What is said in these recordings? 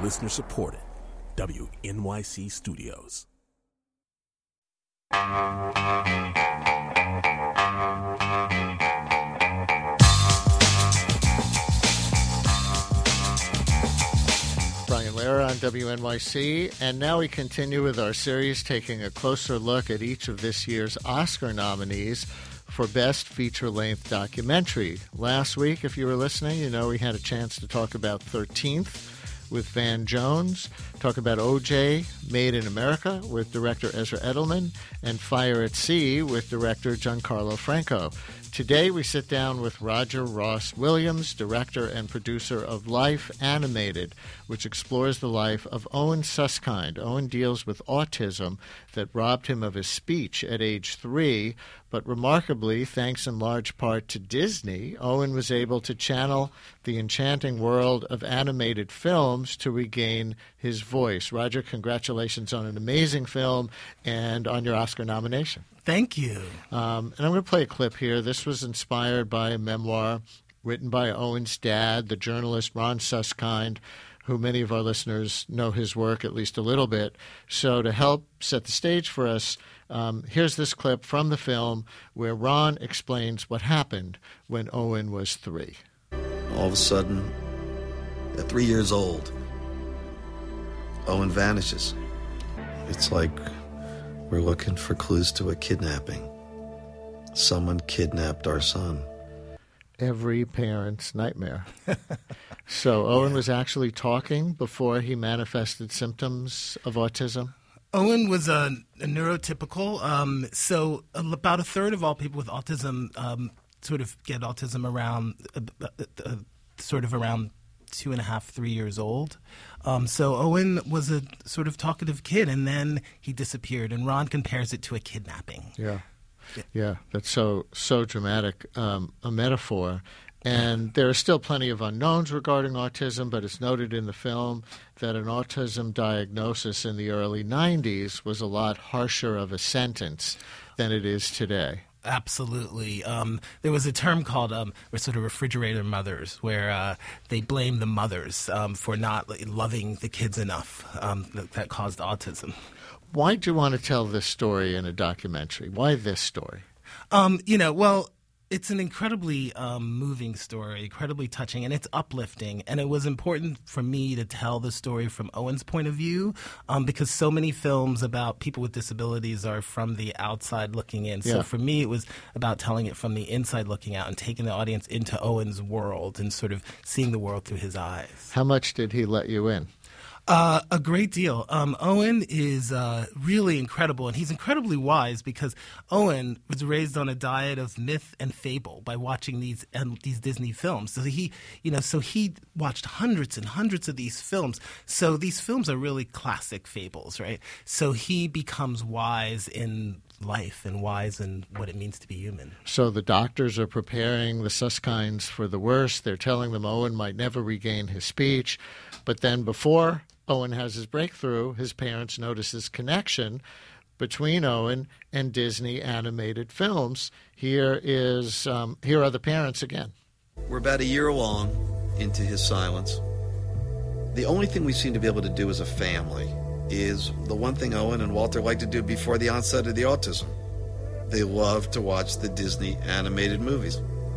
Listener supported. WNYC Studios. Brian Lehrer on WNYC, and now we continue with our series taking a closer look at each of this year's Oscar nominees for Best Feature-Length Documentary. Last week, if you were listening, you know we had a chance to talk about 13th with Van Jones, talk about O.J., Made in America with director Ezra Edelman, and Fire at Sea with director Giancarlo Franco. Today we sit down with Roger Ross Williams, director and producer of Life Animated, which explores the life of Owen Suskind. Owen deals with autism that robbed him of his speech at age 3, but remarkably, thanks in large part to Disney, Owen was able to channel the enchanting world of animated films to regain his voice. Roger, congratulations on an amazing film and on your Oscar nomination. Thank you. And I'm going to play a clip here. This was inspired by a memoir written by Owen's dad, the journalist Ron Suskind, who many of our listeners know his work at least a little bit. So to help set the stage for us, here's this clip from the film where Ron explains what happened when Owen was 3. All of a sudden, at 3 years old, Owen vanishes. It's like we're looking for clues to a kidnapping. Someone kidnapped our son. Every parent's nightmare. So Owen was actually talking before he manifested symptoms of autism? Owen was a neurotypical. So about a third of all people with autism sort of get autism around around 2.5, 3 years old. So Owen was a sort of talkative kid, and then he disappeared. And Ron compares it to a kidnapping. Yeah, that's so dramatic a metaphor. And there are still plenty of unknowns regarding autism, but it's noted in the film that an autism diagnosis in the early 90s was a lot harsher of a sentence than it is today. Absolutely. There was a term called sort of refrigerator mothers, where they blame the mothers for not loving the kids enough that caused autism. Why do you want to tell this story in a documentary? Why this story? It's an incredibly moving story, incredibly touching, and it's uplifting. And it was important for me to tell the story from Owen's point of view because so many films about people with disabilities are from the outside looking in. So for me, it was about telling it from the inside looking out and taking the audience into Owen's world and sort of seeing the world through his eyes. How much did he let you in? A great deal. Owen is really incredible, and he's incredibly wise because Owen was raised on a diet of myth and fable by watching these Disney films. So he watched hundreds and hundreds of these films. So these films are really classic fables, right? So he becomes wise in life and wise in what it means to be human. So the doctors are preparing the Suskinds for the worst. They're telling them Owen might never regain his speech. But then before Owen has his breakthrough, his parents notice this connection between Owen and Disney animated films. Here are the parents again. We're about a year along into his silence. The only thing we seem to be able to do as a family is the one thing Owen and Walter liked to do before the onset of the autism. They loved to watch the Disney animated movies.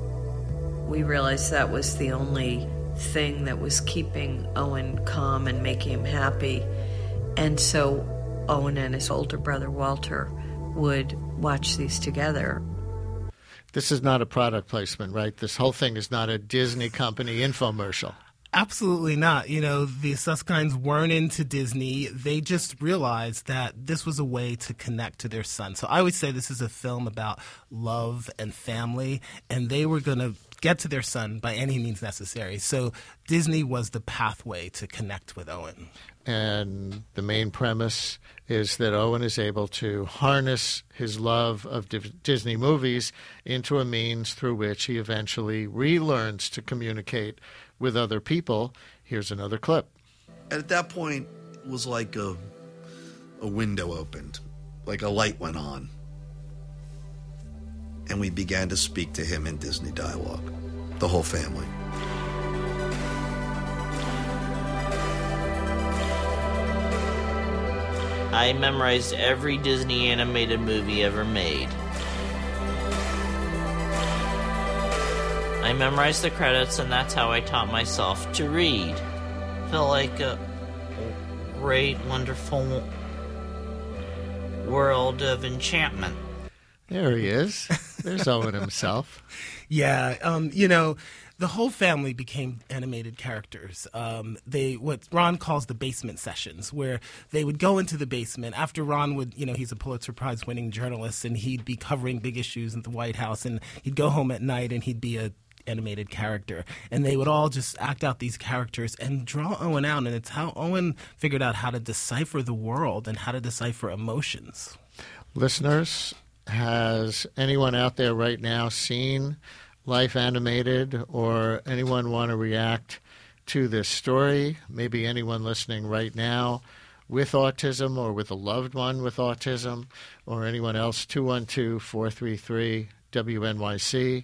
We realized that was the only thing that was keeping Owen calm and making him happy. And so Owen and his older brother Walter would watch these together. This is not a product placement, right? This whole thing is not a Disney company infomercial. Absolutely not. The Suskinds weren't into Disney. They just realized that this was a way to connect to their son. So I would say this is a film about love and family, and they were going to get to their son by any means necessary. So Disney was the pathway to connect with Owen. And the main premise is that Owen is able to harness his love of Disney movies into a means through which he eventually relearns to communicate with other people. Here's another clip. At that point, it was like a window opened, like a light went on. And we began to speak to him in Disney dialogue, the whole family. I memorized every Disney animated movie ever made. I memorized the credits, and that's how I taught myself to read. Felt like a great, wonderful world of enchantment. There he is. There's Owen himself. Yeah, the whole family became animated characters. What Ron calls the basement sessions, where they would go into the basement after Ron would, he's a Pulitzer Prize winning journalist, and he'd be covering big issues at the White House, and he'd go home at night and he'd be a animated character, and they would all just act out these characters and draw Owen out, and it's how Owen figured out how to decipher the world and how to decipher emotions. Listeners, has anyone out there right now seen Life Animated, or anyone want to react to this story? Maybe anyone listening right now with autism or with a loved one with autism, or anyone else. 212-433-WNYC,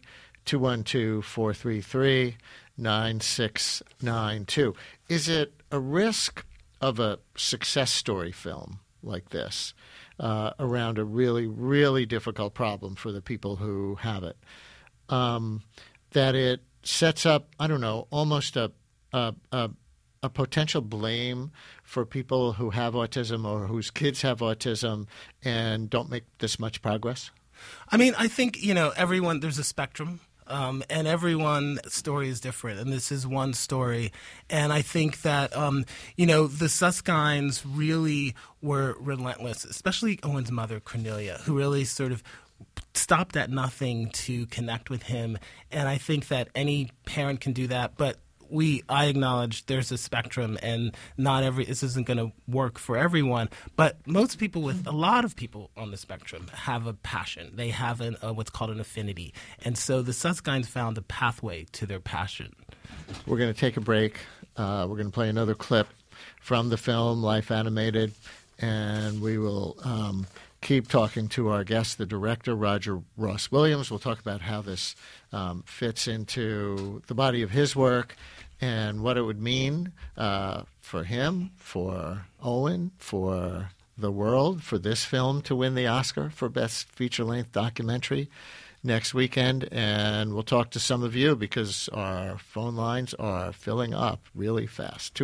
212-433-9692. Is it a risk of a success story film like this around a really, really difficult problem for the people who have it, that it sets up, I don't know, almost a potential blame for people who have autism or whose kids have autism and don't make this much progress? I mean, I think, everyone, there's a spectrum. And everyone's story is different, and this is one story. And I think that, the Susskind's really were relentless, especially Owen's mother, Cornelia, who really sort of stopped at nothing to connect with him. And I think that any parent can do that, but I acknowledge there's a spectrum, and this isn't going to work for everyone. But most people, a lot of people on the spectrum, have a passion. They have what's called an affinity. And so the Susskind's found a pathway to their passion. We're going to take a break. We're going to play another clip from the film Life Animated, and we will keep talking to our guest, the director, Roger Ross Williams. We'll talk about how this fits into the body of his work and what it would mean for him, for Owen, for the world, for this film to win the Oscar for Best Feature-Length Documentary next weekend. And we'll talk to some of you because our phone lines are filling up really fast.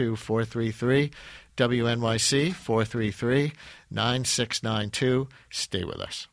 212-433-WNYC, 433-9692. Stay with us.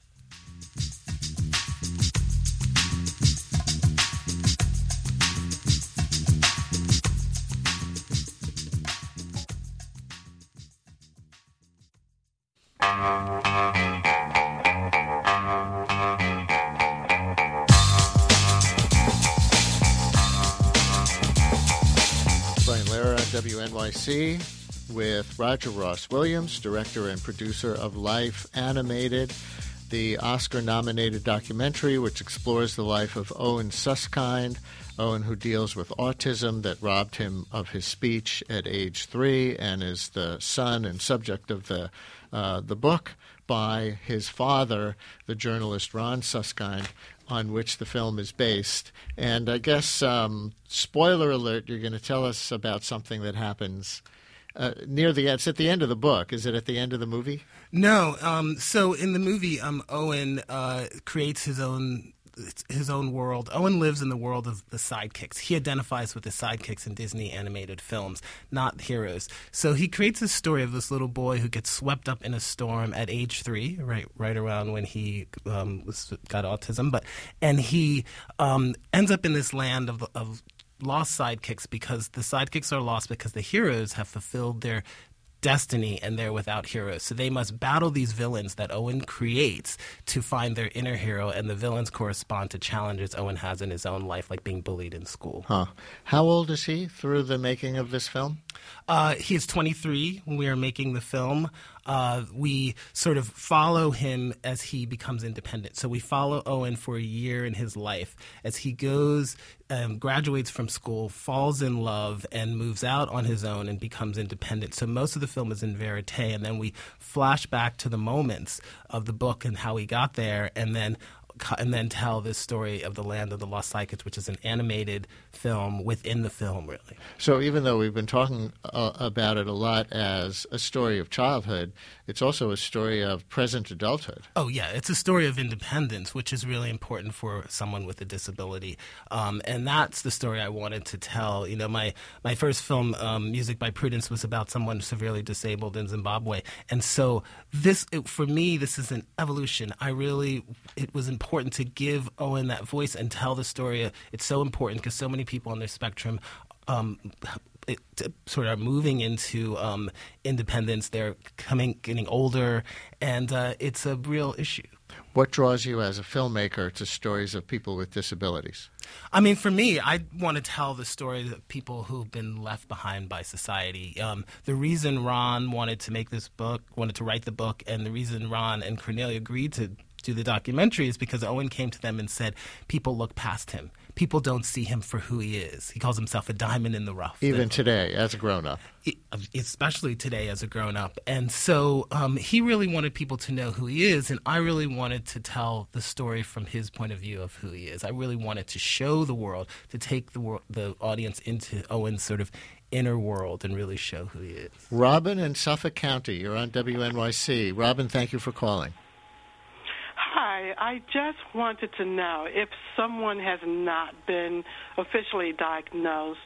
Brian Lehrer on WNYC with Roger Ross Williams, director and producer of Life Animated, the Oscar-nominated documentary which explores the life of Owen Susskind, Owen who deals with autism that robbed him of his speech at age 3 and is the son and subject of the book by his father, the journalist Ron Suskind, on which the film is based. And I guess, spoiler alert, you're going to tell us about something that happens near the end. It's at the end of the book. Is it at the end of the movie? No. So in the movie, Owen creates his own world. Owen lives in the world of the sidekicks. He identifies with the sidekicks in Disney animated films, not heroes. So he creates a story of this little boy who gets swept up in a storm at age 3, right around when he got autism. And he ends up in this land of lost sidekicks, because the sidekicks are lost because the heroes have fulfilled their destiny and they're without heroes. So they must battle these villains that Owen creates to find their inner hero, and the villains correspond to challenges Owen has in his own life, like being bullied in school. Huh. How old is he through the making of this film? He is 23 when we are making the film. We sort of follow him as he becomes independent. So we follow Owen for a year in his life as he goes, graduates from school, falls in love, and moves out on his own and becomes independent. So most of the film is in verite, and then we flash back to the moments of the book and how he got there, and then then tell this story of the Land of the Lost Psychics, which is an animated film within the film, really. So even though we've been talking about it a lot as a story of childhood, it's also a story of present adulthood. Oh, yeah. It's a story of independence, which is really important for someone with a disability. And that's the story I wanted to tell. You know, my first film, Music by Prudence, was about someone severely disabled in Zimbabwe. And so for me, this is an evolution. It was important to give Owen that voice and tell the story. It's so important because so many people on the spectrum sort of moving into independence. They're getting older, and it's a real issue. What draws you as a filmmaker to stories of people with disabilities? I mean, for me, I want to tell the story of people who've been left behind by society. The reason Ron wanted to write the book, and the reason Ron and Cornelia agreed to do the documentary is because Owen came to them and said, people look past him. People don't see him for who he is. He calls himself a diamond in the rough. Even today, as a grown-up. Especially today as a grown-up. And so he really wanted people to know who he is, and I really wanted to tell the story from his point of view of who he is. I really wanted to show the world, to take the audience into Owen's sort of inner world and really show who he is. Robin in Suffolk County, you're on WNYC. Robin, thank you for calling. Hi, I just wanted to know if someone has not been officially diagnosed,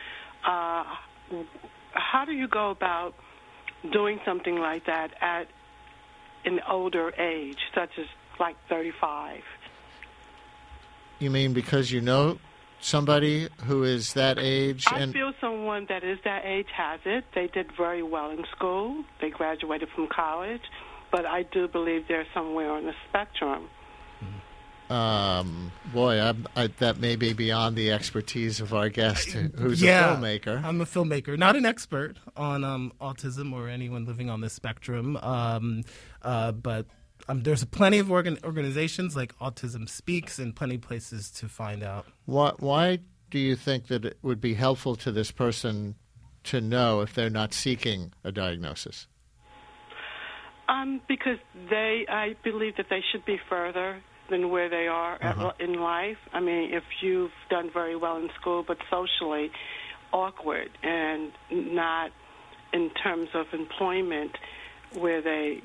how do you go about doing something like that at an older age, such as like 35? You mean because you know somebody who is that age? I feel someone that is that age has it. They did very well in school. They graduated from college. But I do believe they're somewhere on the spectrum. That may be beyond the expertise of our guest, who's a filmmaker. I'm a filmmaker, not an expert on autism or anyone living on the spectrum. But there's plenty of organizations like Autism Speaks and plenty of places to find out. Why do you think that it would be helpful to this person to know if they're not seeking a diagnosis? Because I believe that they should be further than where they are in life. I mean, if you've done very well in school, but socially awkward and not in terms of employment where they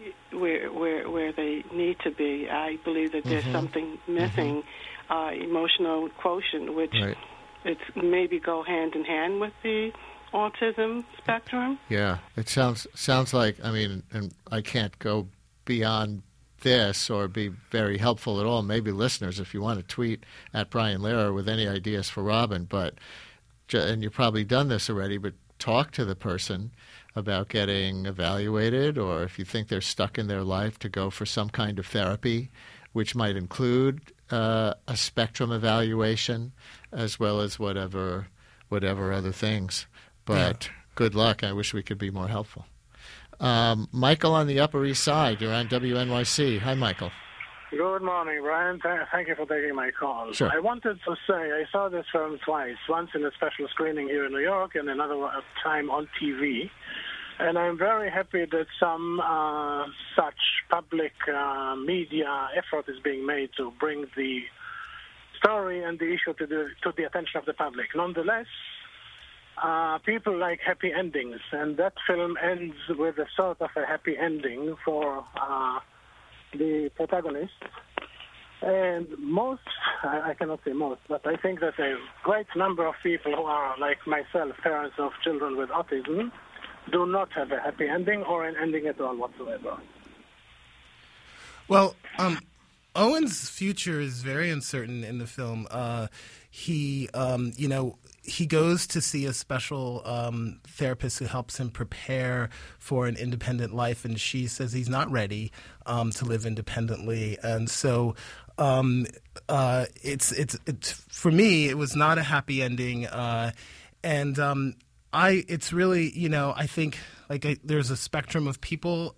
need to be, I believe that there's something missing, emotional quotient, which it's maybe go hand in hand with the autism spectrum. Yeah, it sounds like, I mean, and I can't go beyond this or be very helpful at all. Maybe listeners, if you want to tweet at Brian Lehrer with any ideas for Robin, and you've probably done this already, but talk to the person about getting evaluated, or if you think they're stuck in their life, to go for some kind of therapy, which might include a spectrum evaluation as well as whatever other things. But good luck. I wish we could be more helpful. Michael on the Upper East Side. You're on WNYC. Hi, Michael. Good morning, Brian. Thank you for taking my call. Sure. I wanted to say I saw this film twice, once in a special screening here in New York and another time on TV. And I'm very happy that some such public media effort is being made to bring the story and the issue to the attention of the public. Nonetheless, people like happy endings, and that film ends with a sort of a happy ending for the protagonist. And I cannot say most, but I think that a great number of people who are, like myself, parents of children with autism, do not have a happy ending or an ending at all whatsoever. Well, Owen's future is very uncertain in the film. He goes to see a special therapist who helps him prepare for an independent life, and she says he's not ready to live independently. And so it's for me, it was not a happy ending. It's really, I think there's a spectrum of people,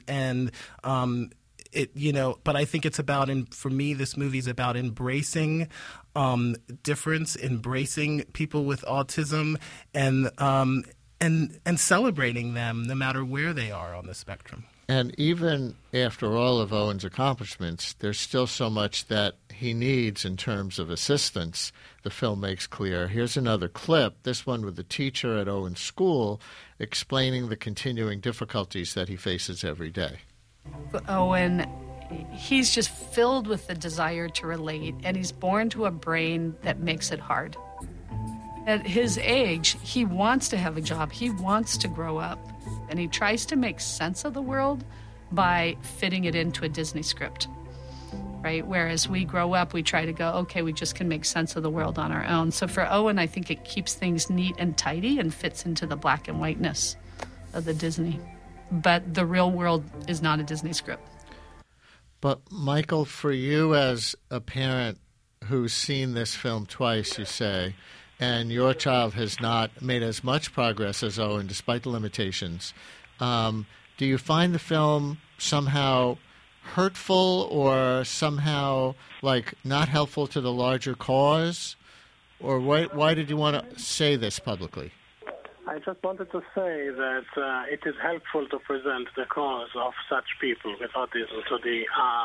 but I think it's about, for me, this movie is about embracing difference, embracing people with autism, and celebrating them no matter where they are on the spectrum. And even after all of Owen's accomplishments, there's still so much that he needs in terms of assistance, the film makes clear. Here's another clip, this one with the teacher at Owen's school, explaining the continuing difficulties that he faces every day. Owen, he's just filled with the desire to relate, and he's born to a brain that makes it hard. At his age, he wants to have a job, he wants to grow up, and he tries to make sense of the world by fitting it into a Disney script, right? Whereas we grow up, we try to go, okay, we just can make sense of the world on our own. So for Owen, I think it keeps things neat and tidy and fits into the black and whiteness of the Disney. But the real world is not a Disney script. But Michael, for you as a parent who's seen this film twice, you say, and your child has not made as much progress as Owen despite the limitations, do you find the film somehow hurtful or somehow like not helpful to the larger cause? Or why did you want to say this publicly? I just wanted to say that it is helpful to present the cause of such people with autism to the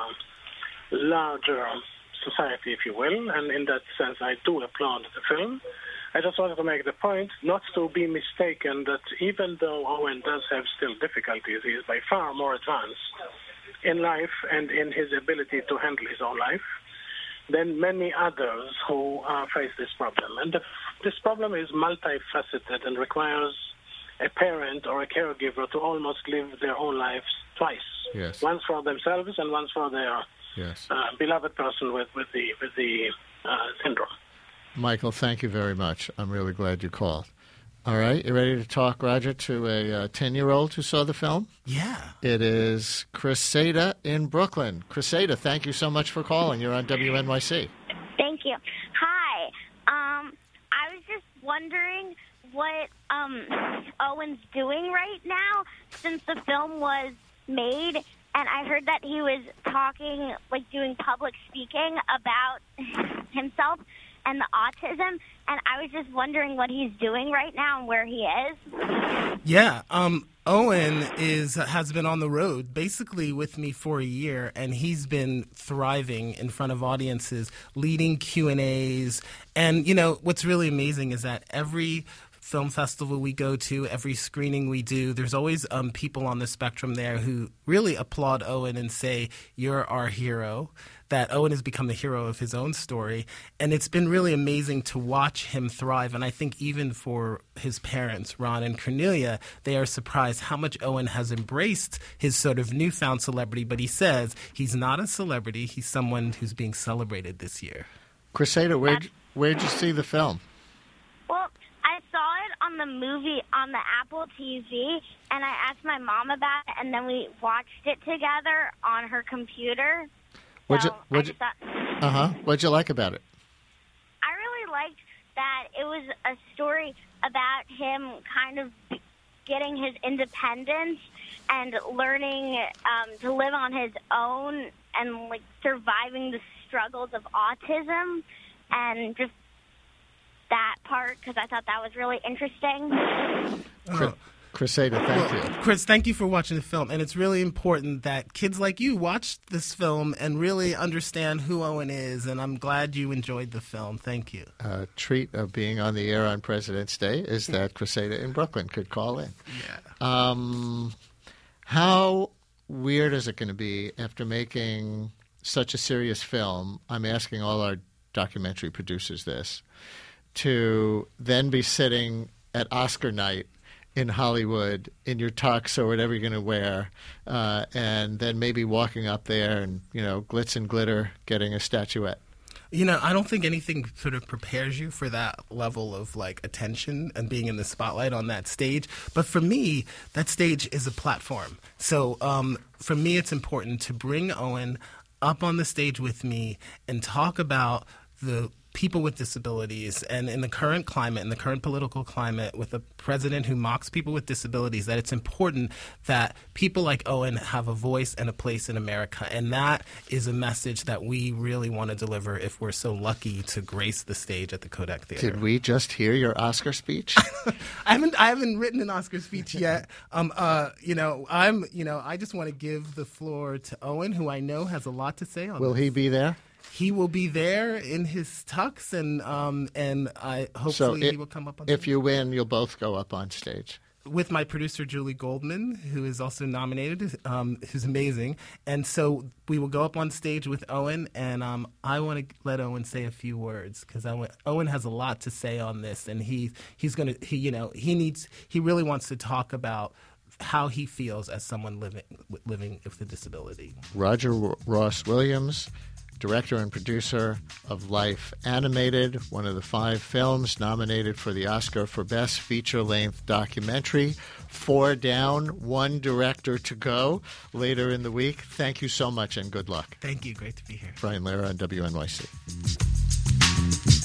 larger society, if you will, and in that sense I do applaud the film. I just wanted to make the point not to be mistaken that even though Owen does have still difficulties, he is by far more advanced in life and in his ability to handle his own life than many others who face this problem. And this problem is multifaceted and requires a parent or a caregiver to almost live their own lives twice. Yes. Once for themselves and once for their beloved person with the syndrome. Michael, thank you very much. I'm really glad you called. All right, you ready to talk, Roger, to a 10-year-old who saw the film? Yeah. It is Crisada in Brooklyn. Crisada, thank you so much for calling. You're on WNYC. Thank you. Hi. I was just wondering what Owen's doing right now since the film was made, and I heard that he was talking, like doing public speaking about himself and the autism, and I was just wondering what he's doing right now and where he is. Yeah, Owen has been on the road basically with me for a year, and he's been thriving in front of audiences, leading Q&As. And, you know, what's really amazing is that every film festival we go to, every screening we do, there's always people on the spectrum there who really applaud Owen and say, you're our hero, that Owen has become the hero of his own story. And it's been really amazing to watch him thrive. And I think even for his parents, Ron and Cornelia, they are surprised how much Owen has embraced his sort of newfound celebrity. But he says he's not a celebrity. He's someone who's being celebrated this year. Crisada, where'd you see the film? Well, I saw it on the movie on the Apple TV, and I asked my mom about it, and then we watched it together on her computer. What'd you like about it? I really liked that it was a story about him kind of getting his independence and learning to live on his own and like surviving the struggles of autism and just that part because I thought that was really interesting. Crisada, thank you. Chris, thank you for watching the film. And it's really important that kids like you watch this film and really understand who Owen is. And I'm glad you enjoyed the film. Thank you. A treat of being on the air on President's Day is that Crisada in Brooklyn could call in. Yeah. How weird is it going to be after making such a serious film? I'm asking all our documentary producers this, to then be sitting at Oscar night in Hollywood in your tux or whatever you're going to wear, and then maybe walking up there and, you know, glitz and glitter, getting a statuette. You know, I don't think anything sort of prepares you for that level of, like, attention and being in the spotlight on that stage. But for me, that stage is a platform. So for me, it's important to bring Owen up on the stage with me and talk about the people with disabilities, and in the current climate, in the current political climate, with a president who mocks people with disabilities, that it's important that people like Owen have a voice and a place in America. And that is a message that we really want to deliver if we're so lucky to grace the stage at the Kodak Theater. Did we just hear your Oscar speech? I haven't written an Oscar speech yet. I just want to give the floor to Owen, who I know has a lot to say on Will this. he be there? He will be there in his tux, and I hopefully he will come up on If stage. you win, you'll both go up on stage. With my producer, Julie Goldman, who is also nominated, who's amazing. And so we will go up on stage with Owen, and I want to let Owen say a few words, because Owen has a lot to say on this, and he really wants to talk about how he feels as someone living with a disability. Roger Ross Williams, director and producer of Life Animated, one of the 5 films nominated for the Oscar for Best Feature-Length Documentary. 4 down, 1 director to go later in the week. Thank you so much and good luck. Thank you. Great to be here. Brian Lara on WNYC.